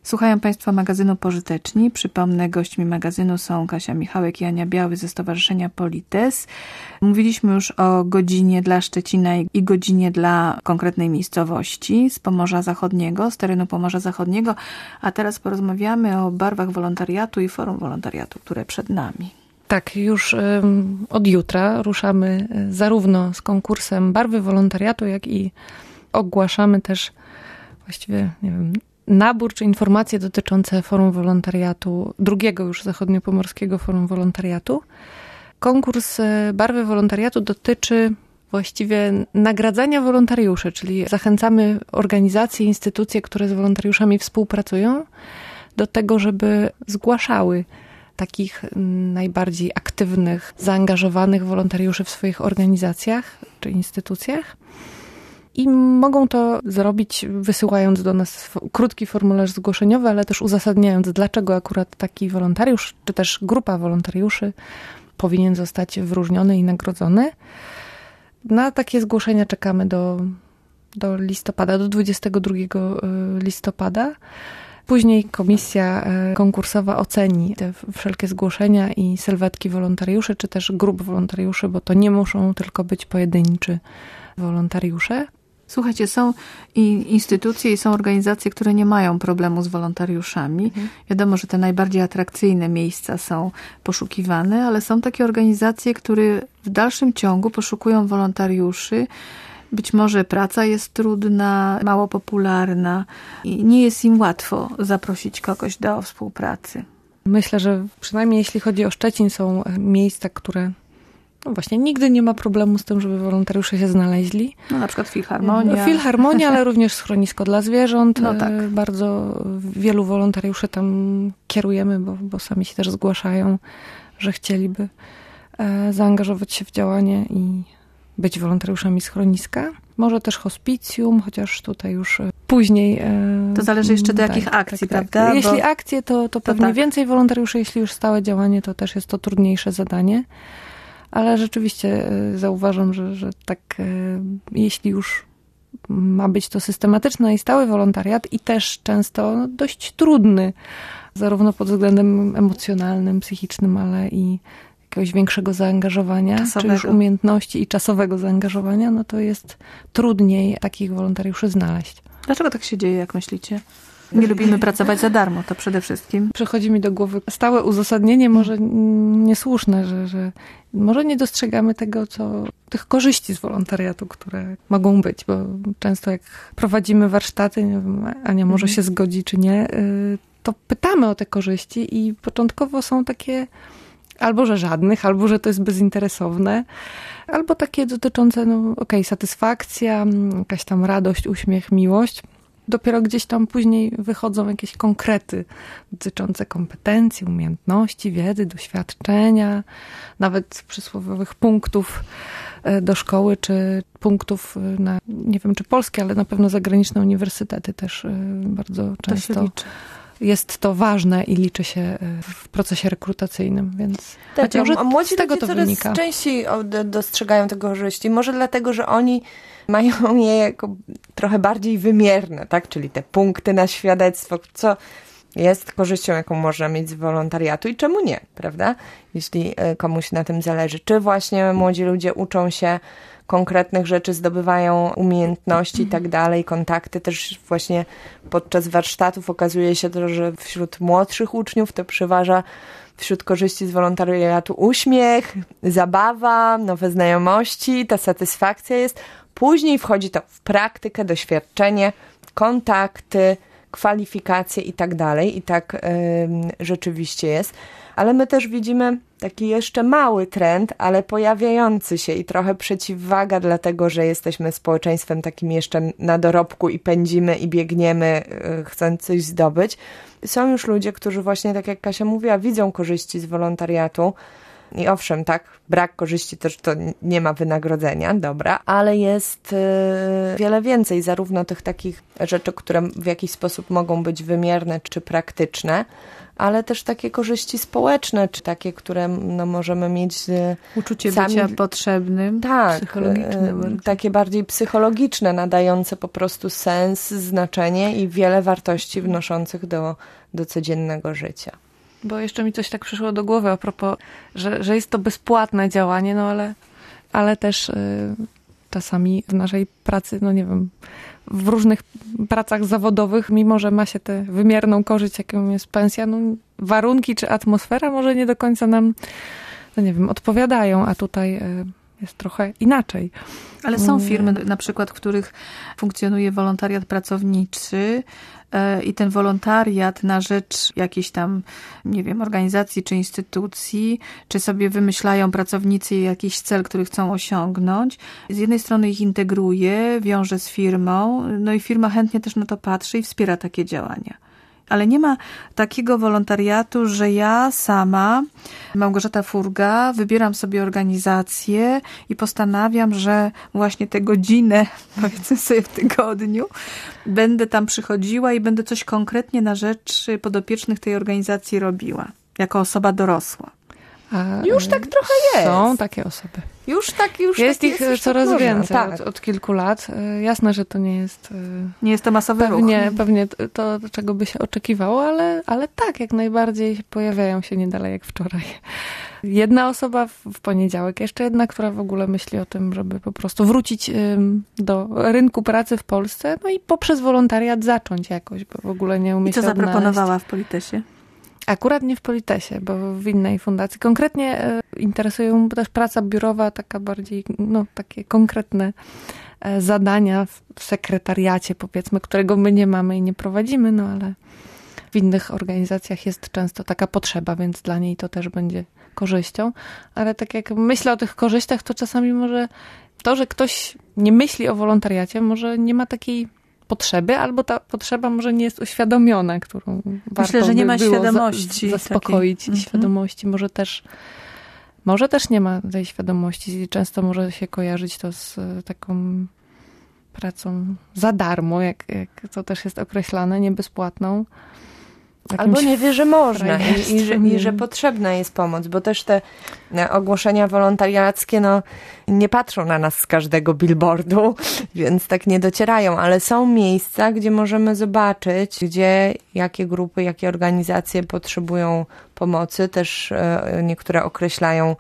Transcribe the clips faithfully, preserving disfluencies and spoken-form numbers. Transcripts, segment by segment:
Słuchają Państwo magazynu Pożyteczni. Przypomnę, gośćmi magazynu są Kasia Michałek i Ania Biały ze Stowarzyszenia Polites. Mówiliśmy już o godzinie dla Szczecina i godzinie dla konkretnej miejscowości z Pomorza Zachodniego, z terenu Pomorza Zachodniego, a teraz porozmawiamy o barwach wolontariatu i forum wolontariatu, które przed nami. Tak, już um, od jutra ruszamy zarówno z konkursem barwy wolontariatu, jak i ogłaszamy też właściwie, nie wiem, nabór czy informacje dotyczące forum wolontariatu, drugiego już zachodniopomorskiego forum wolontariatu. Konkurs barwy wolontariatu dotyczy właściwie nagradzania wolontariuszy, czyli zachęcamy organizacje, instytucje, które z wolontariuszami współpracują, do tego, żeby zgłaszały takich najbardziej aktywnych, zaangażowanych wolontariuszy w swoich organizacjach czy instytucjach. I mogą to zrobić, wysyłając do nas krótki formularz zgłoszeniowy, ale też uzasadniając, dlaczego akurat taki wolontariusz, czy też grupa wolontariuszy powinien zostać wyróżniony i nagrodzony. Na takie zgłoszenia czekamy do, do listopada, do dwudziestego drugiego listopada. Później komisja konkursowa oceni te wszelkie zgłoszenia i sylwetki wolontariuszy, czy też grup wolontariuszy, bo to nie muszą tylko być pojedynczy wolontariusze. Słuchajcie, są i instytucje i są organizacje, które nie mają problemu z wolontariuszami. Mhm. Wiadomo, że te najbardziej atrakcyjne miejsca są poszukiwane, ale są takie organizacje, które w dalszym ciągu poszukują wolontariuszy. Być może praca jest trudna, mało popularna i nie jest im łatwo zaprosić kogoś do współpracy. Myślę, że przynajmniej jeśli chodzi o Szczecin, są miejsca, które no właśnie nigdy nie ma problemu z tym, żeby wolontariusze się znaleźli. No na przykład Filharmonia. Filharmonia, ale również schronisko dla zwierząt. No tak. Bardzo wielu wolontariuszy tam kierujemy, bo, bo sami się też zgłaszają, że chcieliby zaangażować się w działanie i być wolontariuszami schroniska. Może też hospicjum, chociaż tutaj już później... To zależy jeszcze do jakich tak, akcji, tak, prawda? Tak. Jeśli bo... akcje, to, to, to pewnie tak. Więcej wolontariuszy. Jeśli już stałe działanie, to też jest to trudniejsze zadanie. Ale rzeczywiście zauważam, że, że tak, jeśli już ma być to systematyczny i stały wolontariat i też często no, dość trudny, zarówno pod względem emocjonalnym, psychicznym, ale i jakiegoś większego zaangażowania, czasowego. Czy już umiejętności i czasowego zaangażowania, no to jest trudniej takich wolontariuszy znaleźć. Dlaczego tak się dzieje, jak myślicie? Nie lubimy pracować za darmo, to przede wszystkim. Przychodzi mi do głowy stałe uzasadnienie, może niesłuszne, że, że może nie dostrzegamy tego, co tych korzyści z wolontariatu, które mogą być, bo często jak prowadzimy warsztaty, nie wiem, Ania może się zgodzi czy nie, to pytamy o te korzyści i początkowo są takie albo, że żadnych, albo, że to jest bezinteresowne, albo takie dotyczące, no okej, okay, satysfakcja, jakaś tam radość, uśmiech, miłość. Dopiero gdzieś tam później wychodzą jakieś konkrety dotyczące kompetencji, umiejętności, wiedzy, doświadczenia, nawet przysłowiowych punktów do szkoły, czy punktów na, nie wiem czy polskie, ale na pewno zagraniczne uniwersytety też bardzo często to się liczy. Jest to ważne i liczy się w procesie rekrutacyjnym, więc tak, może a młodzi z tego ludzie to coraz wynika. częściej dostrzegają te korzyści. Może dlatego, że oni mają je jako trochę bardziej wymierne, tak? Czyli te punkty na świadectwo, co jest korzyścią, jaką można mieć z wolontariatu i czemu nie, prawda? Jeśli komuś na tym zależy. Czy właśnie młodzi ludzie uczą się konkretnych rzeczy, zdobywają umiejętności i tak dalej, kontakty. Też właśnie podczas warsztatów okazuje się to, że wśród młodszych uczniów to przeważa wśród korzyści z wolontariatu uśmiech, zabawa, nowe znajomości, ta satysfakcja jest. Później wchodzi to w praktykę, doświadczenie, kontakty, kwalifikacje i tak dalej. I tak y, rzeczywiście jest. Ale my też widzimy taki jeszcze mały trend, ale pojawiający się i trochę przeciwwaga, dlatego że jesteśmy społeczeństwem takim jeszcze na dorobku i pędzimy i biegniemy, y, chcąc coś zdobyć. Są już ludzie, którzy właśnie, tak jak Kasia mówiła, widzą korzyści z wolontariatu, I owszem, tak, brak korzyści też to nie ma wynagrodzenia, dobra, ale jest y, wiele więcej, zarówno tych takich rzeczy, które w jakiś sposób mogą być wymierne czy praktyczne, ale też takie korzyści społeczne, czy takie, które no, możemy mieć uczucie sami... bycia potrzebnym, tak, psychologiczne. y, takie bardziej psychologiczne, nadające po prostu sens, znaczenie i wiele wartości wnoszących do, do codziennego życia. Bo jeszcze mi coś tak przyszło do głowy a propos, że, że jest to bezpłatne działanie, no ale, ale też y, czasami w naszej pracy, no nie wiem, w różnych pracach zawodowych, mimo że ma się tę wymierną korzyść, jaką jest pensja, no warunki czy atmosfera może nie do końca nam, no nie wiem, odpowiadają, a tutaj y, jest trochę inaczej. Ale są firmy na przykład, w których funkcjonuje wolontariat pracowniczy i ten wolontariat na rzecz jakiejś tam, nie wiem, organizacji czy instytucji, czy sobie wymyślają pracownicy jakiś cel, który chcą osiągnąć. Z jednej strony ich integruje, wiąże z firmą, no i firma chętnie też na to patrzy i wspiera takie działania. Ale nie ma takiego wolontariatu, że ja sama, Małgorzata Furga, wybieram sobie organizację i postanawiam, że właśnie tę godzinę, powiedzmy sobie w tygodniu, będę tam przychodziła i będę coś konkretnie na rzecz podopiecznych tej organizacji robiła, jako osoba dorosła. A już tak trochę jest. Są takie osoby. Już tak, już jest tak ich jest, coraz tak więcej tak. od, od kilku lat. Jasne, że to nie jest... Nie jest to masowy pewnie, ruch. Pewnie to, czego by się oczekiwało, ale, ale tak, jak najbardziej pojawiają się nie dalej jak wczoraj. Jedna osoba w poniedziałek, jeszcze jedna, która w ogóle myśli o tym, żeby po prostu wrócić do rynku pracy w Polsce, no i poprzez wolontariat zacząć jakoś, bo w ogóle nie umie I co się odnaleźć. zaproponowała w Politesie? Akurat nie w Politesie, bo w innej fundacji. Konkretnie e, interesuje ją też praca biurowa, taka bardziej, no takie konkretne e, zadania w, w sekretariacie, powiedzmy, którego my nie mamy i nie prowadzimy, no ale w innych organizacjach jest często taka potrzeba, więc dla niej to też będzie korzyścią. Ale tak jak myślę o tych korzyściach, to czasami może to, że ktoś nie myśli o wolontariacie, może nie ma takiej potrzeby, albo ta potrzeba może nie jest uświadomiona, którą Myślę, warto że nie by ma było świadomości za, zaspokoić takiej. świadomości. Może też, może też nie ma tej świadomości. Często może się kojarzyć to z taką pracą za darmo, jak, jak to też jest określane, nie bezpłatną. Albo nie wie, że można i, i, że, i że potrzebna jest pomoc, bo też te ogłoszenia wolontariackie no, nie patrzą na nas z każdego billboardu, więc tak nie docierają, ale są miejsca, gdzie możemy zobaczyć, gdzie jakie grupy, jakie organizacje potrzebują pomocy. Też e, niektóre określają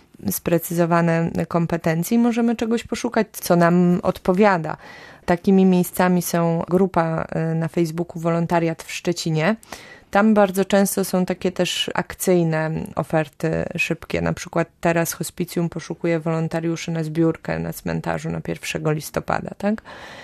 sprecyzowane kompetencje i możemy czegoś poszukać, co nam odpowiada. Takimi miejscami są grupa na Facebooku Wolontariat w Szczecinie. Tam bardzo często są takie też akcyjne oferty szybkie. Na przykład teraz hospicjum poszukuje wolontariuszy na zbiórkę na cmentarzu na pierwszego listopada, tak?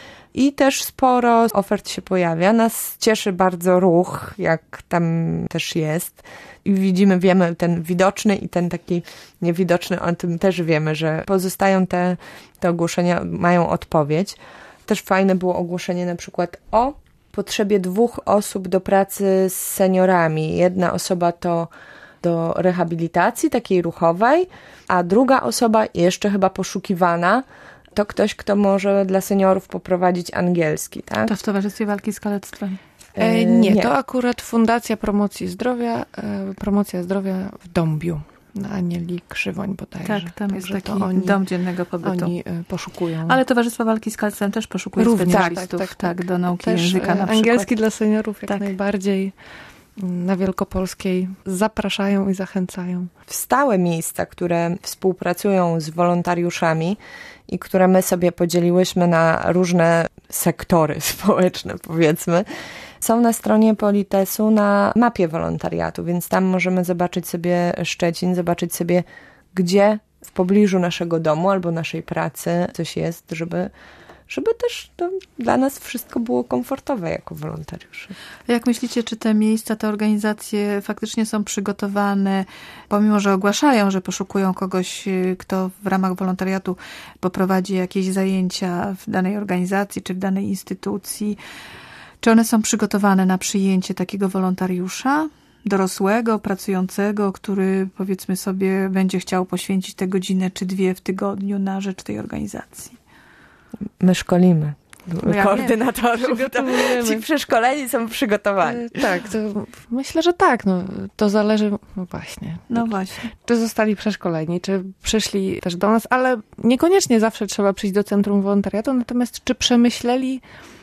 I też sporo ofert się pojawia. Nas cieszy bardzo ruch, jak tam też jest. I widzimy, wiemy ten widoczny i ten taki niewidoczny, o tym też wiemy, że pozostają te, te ogłoszenia, mają odpowiedź. Też fajne było ogłoszenie na przykład o potrzebie dwóch osób do pracy z seniorami. Jedna osoba to do rehabilitacji takiej ruchowej, a druga osoba, jeszcze chyba poszukiwana, to ktoś, kto może dla seniorów poprowadzić angielski, tak? To w Towarzystwie Walki z Kalectwem. E, nie, nie, to akurat Fundacja Promocji Zdrowia, e, Promocja Zdrowia w Dąbiu. Na Anieli Krzywoń bodajże. Tak, tam jest Także taki oni, dom dziennego pobytu. Oni e, poszukują. Ale Towarzystwo Walki z Kalectwem też poszukuje Równie, specjalistów tak, tak, tak, tak, do nauki też języka na przykład. Angielski dla seniorów jak tak. najbardziej. Na Wielkopolskiej zapraszają i zachęcają. W stałe miejsca, które współpracują z wolontariuszami i które my sobie podzieliłyśmy na różne sektory społeczne, powiedzmy, są na stronie Politesu na mapie wolontariatu, więc tam możemy zobaczyć sobie Szczecin, zobaczyć sobie, gdzie w pobliżu naszego domu albo naszej pracy coś jest, żeby, żeby też to dla nas wszystko było komfortowe jako wolontariuszy. Jak myślicie, czy te miejsca, te organizacje faktycznie są przygotowane, pomimo że ogłaszają, że poszukują kogoś, kto w ramach wolontariatu poprowadzi jakieś zajęcia w danej organizacji czy w danej instytucji, czy one są przygotowane na przyjęcie takiego wolontariusza? dorosłego, pracującego, który powiedzmy sobie będzie chciał poświęcić tę godzinę czy dwie w tygodniu na rzecz tej organizacji? My szkolimy. Ja koordynatorów. Ci przeszkoleni są przygotowani. E, tak, to myślę, że tak. No, to zależy, no właśnie. No właśnie. Czy zostali przeszkoleni, czy przyszli też do nas, ale niekoniecznie zawsze trzeba przyjść do Centrum Wolontariatu, natomiast czy przemyśleli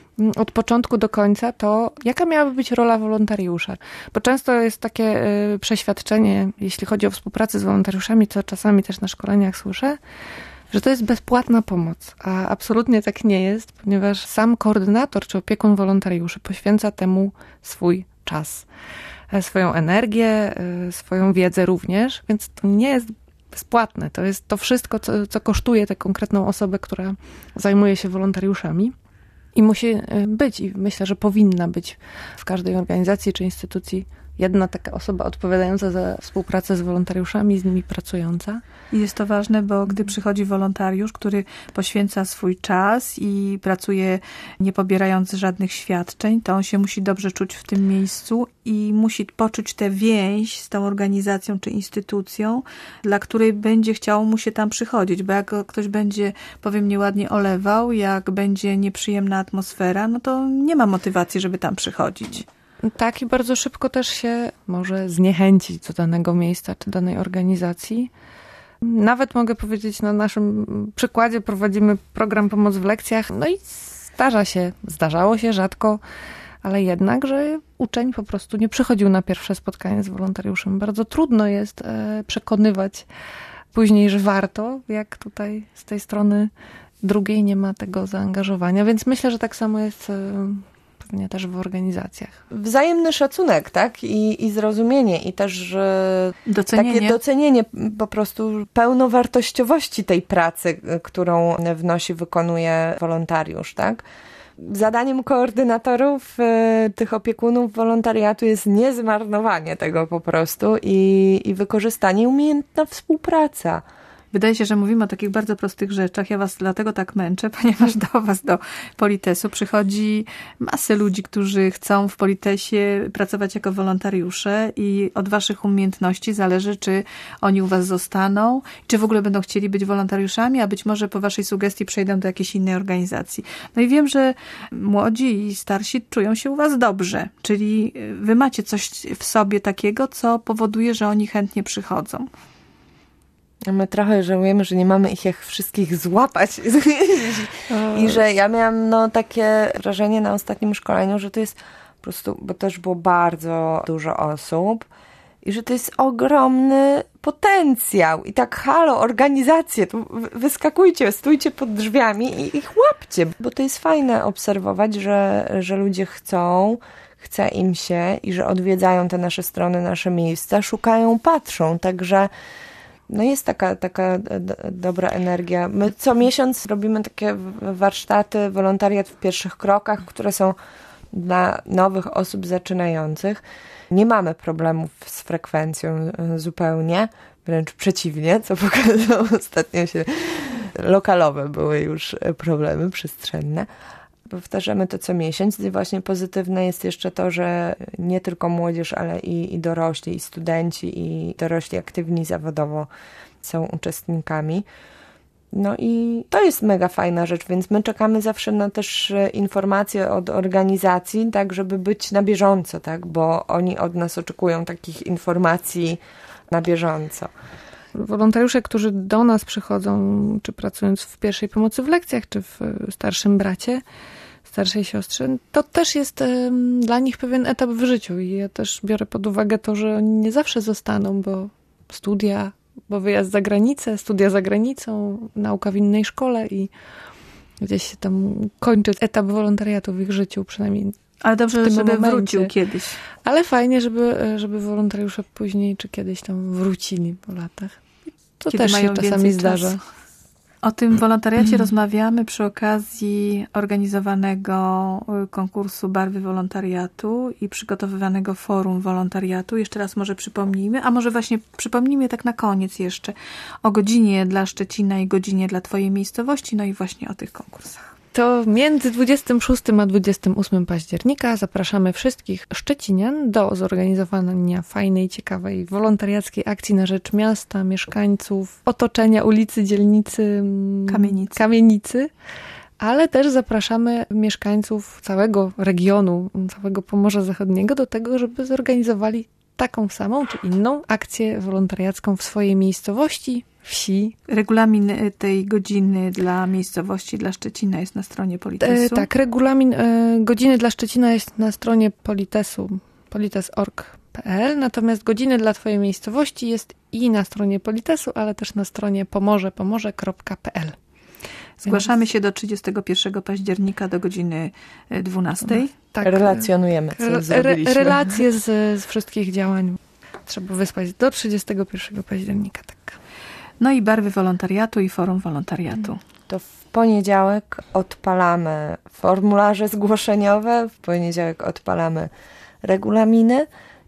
od początku do końca to, jaka miałaby być rola wolontariusza. Bo często jest takie y, przeświadczenie, jeśli chodzi o współpracę z wolontariuszami, co czasami też na szkoleniach słyszę, że to jest bezpłatna pomoc, a absolutnie tak nie jest, ponieważ sam koordynator czy opiekun wolontariuszy poświęca temu swój czas, swoją energię, swoją wiedzę również, więc to nie jest bezpłatne. To jest to wszystko, co, co kosztuje tę konkretną osobę, która zajmuje się wolontariuszami. I musi być, i myślę, że powinna być w każdej organizacji czy instytucji jedna taka osoba odpowiadająca za współpracę z wolontariuszami, z nimi pracująca. I jest to ważne, bo gdy przychodzi wolontariusz, który poświęca swój czas i pracuje nie pobierając żadnych świadczeń, to on się musi dobrze czuć w tym miejscu i musi poczuć tę więź z tą organizacją czy instytucją, dla której będzie chciało mu się tam przychodzić, bo jak ktoś będzie, powiem nieładnie, olewał, jak będzie nieprzyjemna atmosfera, no to nie ma motywacji, żeby tam przychodzić. Tak, i bardzo szybko też się może zniechęcić do danego miejsca czy danej organizacji. Nawet mogę powiedzieć, na naszym przykładzie prowadzimy program Pomoc w lekcjach, no i zdarza się, zdarzało się rzadko, ale jednak, że uczeń po prostu nie przychodził na pierwsze spotkanie z wolontariuszem. Bardzo trudno jest przekonywać później, że warto, jak tutaj z tej strony drugiej nie ma tego zaangażowania, więc myślę, że tak samo jest pewnie też w organizacjach. Wzajemny szacunek, tak? I, i zrozumienie i też docenienie. takie docenienie po prostu pełnowartościowości tej pracy, którą wnosi, wykonuje wolontariusz, tak? Zadaniem koordynatorów, tych opiekunów wolontariatu jest niezmarnowanie tego po prostu i, i wykorzystanie, umiejętna współpraca. Wydaje się, że mówimy o takich bardzo prostych rzeczach. Ja was dlatego tak męczę, ponieważ do was, do Politesu przychodzi masę ludzi, którzy chcą w Politesie pracować jako wolontariusze i od waszych umiejętności zależy, czy oni u was zostaną, czy w ogóle będą chcieli być wolontariuszami, a być może po waszej sugestii przejdą do jakiejś innej organizacji. No i wiem, że młodzi i starsi czują się u was dobrze, czyli wy macie coś w sobie takiego, co powoduje, że oni chętnie przychodzą. My trochę żałujemy, że nie mamy ich jak wszystkich złapać. I że ja miałam no, takie wrażenie na ostatnim szkoleniu, że to jest po prostu, bo też było bardzo dużo osób i że to jest ogromny potencjał. I tak halo, organizacje, tu wyskakujcie, stójcie pod drzwiami i ich łapcie, bo to jest fajne obserwować, że, że ludzie chcą, chce im się i że odwiedzają te nasze strony, nasze miejsca, szukają, patrzą, także no jest taka, taka d- dobra energia. My co miesiąc robimy takie warsztaty, wolontariat w pierwszych krokach, które są dla nowych osób zaczynających. Nie mamy problemów z frekwencją zupełnie, wręcz przeciwnie, co pokazało ostatnio się. Lokalowe były już problemy przestrzenne. Powtarzamy to co miesiąc i właśnie pozytywne jest jeszcze to, że nie tylko młodzież, ale i, i dorośli, i studenci, i dorośli aktywni zawodowo są uczestnikami. No i to jest mega fajna rzecz, więc my czekamy zawsze na też informacje od organizacji, tak żeby być na bieżąco, tak, bo oni od nas oczekują takich informacji na bieżąco. Wolontariusze, którzy do nas przychodzą, czy pracując w pierwszej pomocy w lekcjach, czy w starszym bracie, starszej siostrze, to też jest um, dla nich pewien etap w życiu i ja też biorę pod uwagę to, że oni nie zawsze zostaną, bo studia, bo wyjazd za granicę, studia za granicą, nauka w innej szkole i gdzieś się tam kończy etap wolontariatu w ich życiu, przynajmniej. Ale dobrze, żeby momencie. Wrócił kiedyś. Ale fajnie, żeby, żeby wolontariusze później czy kiedyś tam wrócili po latach. To Kiedy też mają się czasami zdarza. Czasu. O tym wolontariacie rozmawiamy przy okazji organizowanego konkursu Barwy Wolontariatu i przygotowywanego forum wolontariatu. Jeszcze raz może przypomnijmy, a może właśnie przypomnijmy tak na koniec jeszcze o godzinie dla Szczecina i godzinie dla twojej miejscowości, no i właśnie o tych konkursach. To między dwudziestym szóstym a dwudziestym ósmym października zapraszamy wszystkich szczecinian do zorganizowania fajnej, ciekawej, wolontariackiej akcji na rzecz miasta, mieszkańców, otoczenia, ulicy, dzielnicy, Kamienicy. Kamienicy. Ale też zapraszamy mieszkańców całego regionu, całego Pomorza Zachodniego do tego, żeby zorganizowali taką samą czy inną akcję wolontariacką w swojej miejscowości, wsi. Regulamin tej godziny dla miejscowości, dla Szczecina jest na stronie Politesu. E, tak, regulamin e, godziny dla Szczecina jest na stronie Politesu, polites kropka org kropka p l, natomiast godziny dla twojej miejscowości jest i na stronie Politesu, ale też na stronie pomorze pomorze kropka p l. Zgłaszamy się do trzydziestego pierwszego października do godziny dwunastej. Tak, relacjonujemy, co re, zrobiliśmy. Relacje z, z wszystkich działań trzeba wysłać do trzydziestego pierwszego października. Tak. No i barwy wolontariatu i forum wolontariatu. To w poniedziałek odpalamy formularze zgłoszeniowe, w poniedziałek odpalamy regulaminy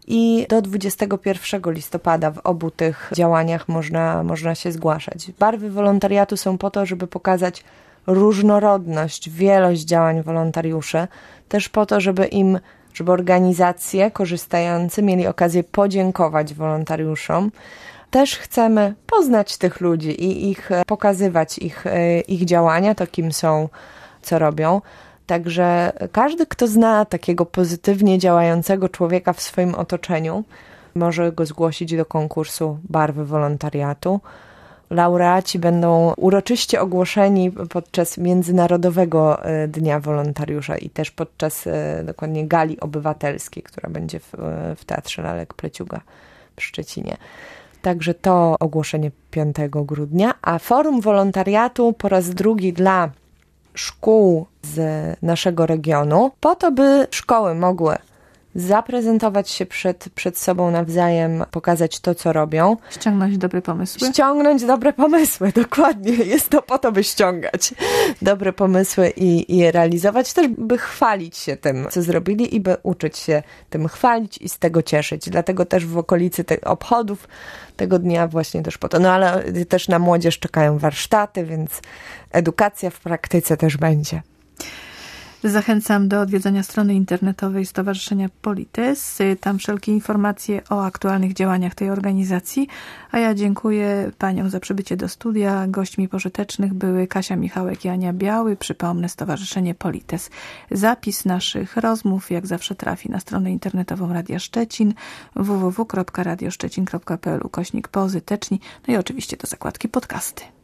i do dwudziestego pierwszego listopada w obu tych działaniach można, można się zgłaszać. Barwy wolontariatu są po to, żeby pokazać różnorodność, wielość działań wolontariuszy, też po to, żeby im, żeby organizacje korzystające mieli okazję podziękować wolontariuszom. Też chcemy poznać tych ludzi i ich pokazywać ich, ich działania, to kim są, co robią. Także każdy, kto zna takiego pozytywnie działającego człowieka w swoim otoczeniu, może go zgłosić do konkursu Barwy Wolontariatu. Laureaci będą uroczyście ogłoszeni podczas Międzynarodowego Dnia Wolontariusza i też podczas dokładnie gali obywatelskiej, która będzie w, w Teatrze Lalek Pleciuga w Szczecinie. Także to ogłoszenie piątego grudnia, a Forum Wolontariatu po raz drugi dla szkół z naszego regionu, po to, by szkoły mogły zaprezentować się przed, przed sobą nawzajem, pokazać to, co robią. Ściągnąć dobre pomysły. Ściągnąć dobre pomysły, dokładnie. Jest to po to, by ściągać dobre pomysły i, i je realizować. Też, by chwalić się tym, co zrobili i by uczyć się tym chwalić i z tego cieszyć. Dlatego też w okolicy tych obchodów tego dnia właśnie też po to. No ale też na młodzież czekają warsztaty, więc edukacja w praktyce też będzie. Zachęcam do odwiedzenia strony internetowej Stowarzyszenia Polites. Tam wszelkie informacje o aktualnych działaniach tej organizacji. A ja dziękuję paniom za przybycie do studia. Gośćmi pożytecznych były Kasia Michałek i Ania Biały. Przypomnę, Stowarzyszenie Polites. Zapis naszych rozmów jak zawsze trafi na stronę internetową Radia Szczecin w w w kropka radio szczecin kropka p l ukośnik pozyteczni. No i oczywiście do zakładki podcasty.